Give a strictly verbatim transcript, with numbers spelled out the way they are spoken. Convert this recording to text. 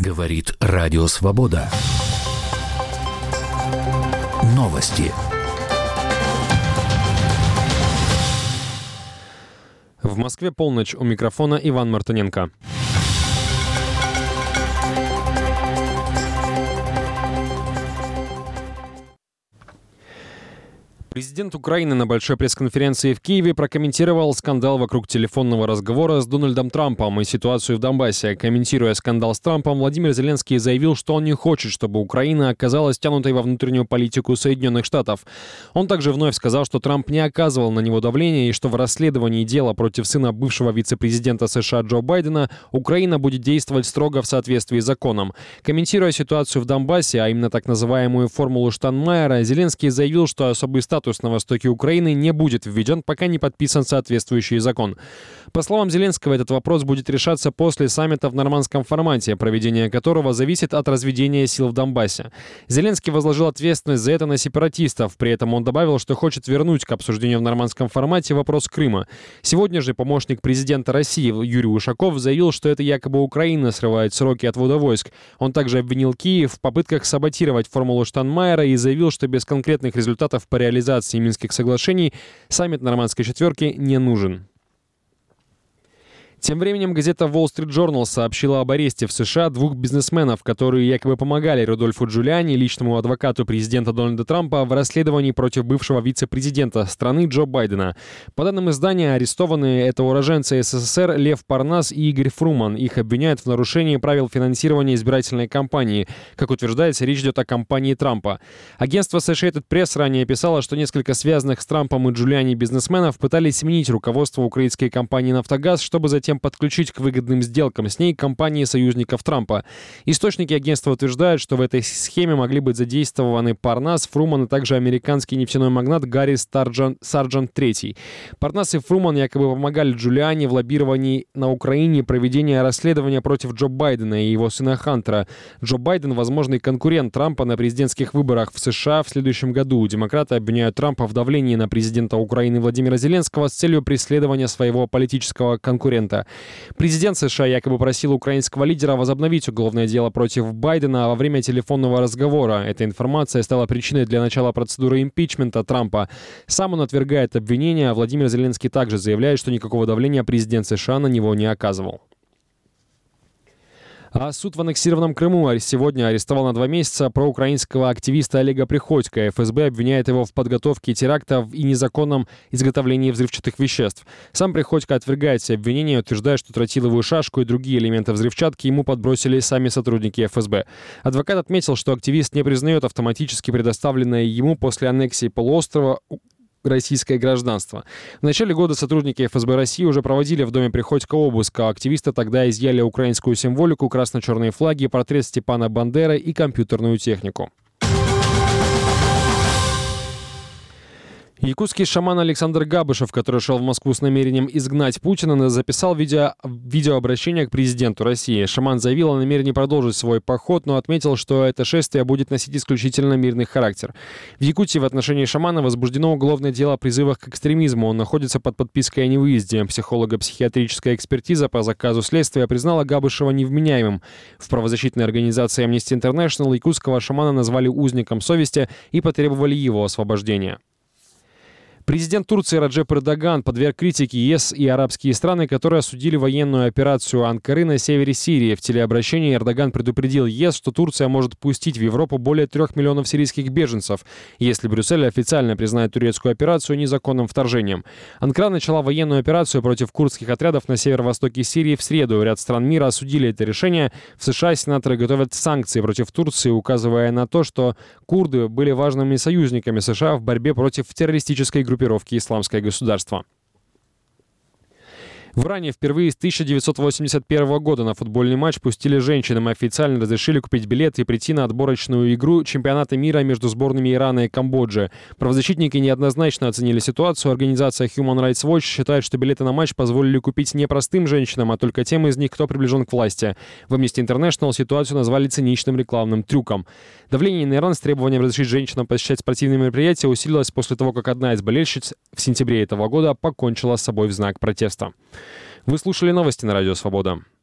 Говорит Радио Свобода. Новости. В Москве полночь. У микрофона Иван Мартыненко. Президент Украины на большой пресс-конференции в Киеве прокомментировал скандал вокруг телефонного разговора с Дональдом Трампом и ситуацию в Донбассе. Комментируя скандал с Трампом, Владимир Зеленский заявил, что он не хочет, чтобы Украина оказалась втянутой во внутреннюю политику Соединенных Штатов. Он также вновь сказал, что Трамп не оказывал на него давления и что в расследовании дела против сына бывшего вице-президента США Джо Байдена Украина будет действовать строго в соответствии с законом. Комментируя ситуацию в Донбассе, а именно так называемую формулу Штайнмайера, Зеленский заявил, что особый статус на востоке Украины не будет введен, пока не подписан соответствующий закон. По словам Зеленского, этот вопрос будет решаться после саммита в нормандском формате, проведение которого зависит от разведения сил в Донбассе. Зеленский возложил ответственность за это на сепаратистов. При этом он добавил, что хочет вернуть к обсуждению в нормандском формате вопрос Крыма. Сегодня же помощник президента России Юрий Ушаков заявил, что это якобы Украина срывает сроки отвода войск. Он также обвинил Киев в попытках саботировать формулу Штайнмайера и заявил, что без конкретных результатов по реализации Минских соглашений саммит нормандской четверки не нужен. Тем временем газета Wall Street Journal сообщила об аресте в США двух бизнесменов, которые якобы помогали Рудольфу Джулиани, личному адвокату президента Дональда Трампа, в расследовании против бывшего вице-президента страны Джо Байдена. По данным издания, арестованные — это уроженцы СССР Лев Парнас и Игорь Фруман. Их обвиняют в нарушении правил финансирования избирательной кампании. Как утверждается, речь идет о кампании Трампа. Агентство Associated Press ранее писало, что несколько связанных с Трампом и Джулиани бизнесменов пытались сменить руководство украинской компании «Нафтогаз», чтобы затем подключить к выгодным сделкам с ней компании союзников Трампа. Источники агентства утверждают, что в этой схеме могли быть задействованы Парнас, Фруман и также американский нефтяной магнат Гарри Сарджент третий. Парнас и Фруман якобы помогали Джулиани в лоббировании на Украине проведения расследования против Джо Байдена и его сына Хантера. Джо Байден — возможный конкурент Трампа на президентских выборах в США в следующем году. Демократы обвиняют Трампа в давлении на президента Украины Владимира Зеленского с целью преследования своего политического конкурента. Президент США якобы просил украинского лидера возобновить уголовное дело против Байдена во время телефонного разговора. Эта информация стала причиной для начала процедуры импичмента Трампа. Сам он отвергает обвинения, а Владимир Зеленский также заявляет, что никакого давления президент США на него не оказывал. А суд в аннексированном Крыму сегодня арестовал на два месяца проукраинского активиста Олега Приходько. эф эс бэ обвиняет его в подготовке терактов и незаконном изготовлении взрывчатых веществ. Сам Приходько отвергает все обвинения, утверждая, что тротиловую шашку и другие элементы взрывчатки ему подбросили сами сотрудники эф эс бэ. Адвокат отметил, что активист не признает автоматически предоставленное ему после аннексии полуострова российское гражданство. В начале года сотрудники эф эс бэ России уже проводили в доме Приходько обыск, а активисты тогда изъяли украинскую символику, красно-черные флаги, портрет Степана Бандеры и компьютерную технику. Якутский шаман Александр Габышев, который шел в Москву с намерением изгнать Путина, записал видео, видеообращение к президенту России. Шаман заявил о намерении продолжить свой поход, но отметил, что это шествие будет носить исключительно мирный характер. В Якутии в отношении шамана возбуждено уголовное дело о призывах к экстремизму. Он находится под подпиской о невыезде. Психолого-психиатрическая экспертиза по заказу следствия признала Габышева невменяемым. В правозащитной организации Amnesty International якутского шамана назвали узником совести и потребовали его освобождения. Президент Турции Раджеп Эрдоган подверг критике ЕС и арабские страны, которые осудили военную операцию Анкары на севере Сирии. В телеобращении Эрдоган предупредил ЕС, что Турция может пустить в Европу более трех миллионов сирийских беженцев, если Брюссель официально признает турецкую операцию незаконным вторжением. Анкара начала военную операцию против курдских отрядов на северо-востоке Сирии в среду. Ряд стран мира осудили это решение. В США сенаторы готовят санкции против Турции, указывая на то, что курды были важными союзниками США в борьбе против террористической группировки «Исламское государство». В Иране впервые с тысяча девятьсот восемьдесят первого года на футбольный матч пустили женщинам и официально разрешили купить билеты и прийти на отборочную игру чемпионата мира между сборными Ирана и Камбоджи. Правозащитники неоднозначно оценили ситуацию. Организация Human Rights Watch считает, что билеты на матч позволили купить не простым женщинам, а только тем из них, кто приближен к власти. В Amnesty International ситуацию назвали циничным рекламным трюком. Давление на Иран с требованием разрешить женщинам посещать спортивные мероприятия усилилось после того, как одна из болельщиц в сентябре этого года покончила с собой в знак протеста. Вы слушали новости на Радио Свобода.